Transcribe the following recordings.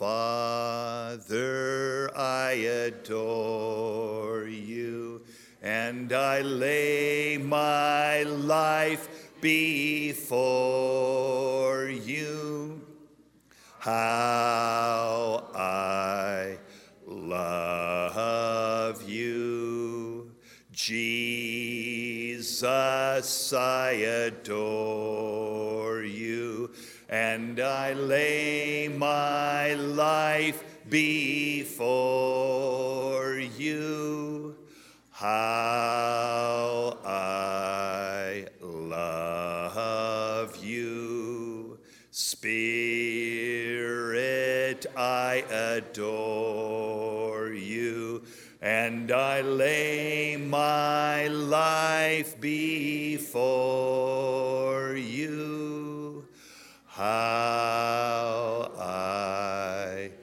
Father, I adore you, and I lay my life before you. How I love you, Jesus, I adore you, and I lay my life before you. How I love you, Spirit, I adore you, and I lay my life before you. How I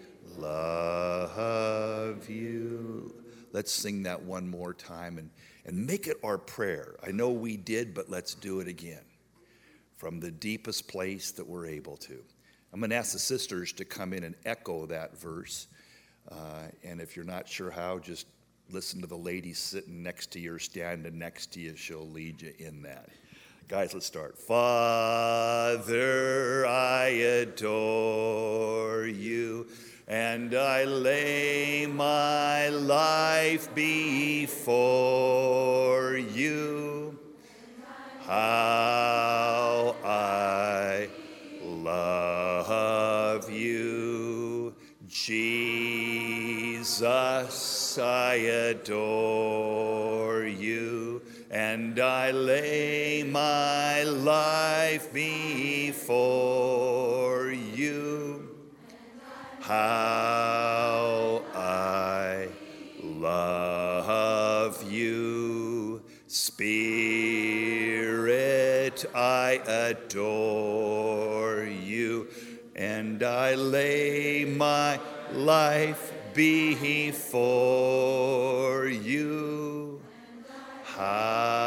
love you. Let's sing that one more time and make it our prayer. I know we did, but let's do it again from the deepest place that we're able to. I'm going to ask the sisters to come in and echo that verse. And if you're not sure how, just listen to the lady sitting next to you or standing next to you. She'll lead you in that. Guys, let's start. Father, I adore you, and I lay my life before you. How I love you, Jesus, I adore you, and I lay my life before you. How I love you, Spirit, I adore you, and I lay my life before you. How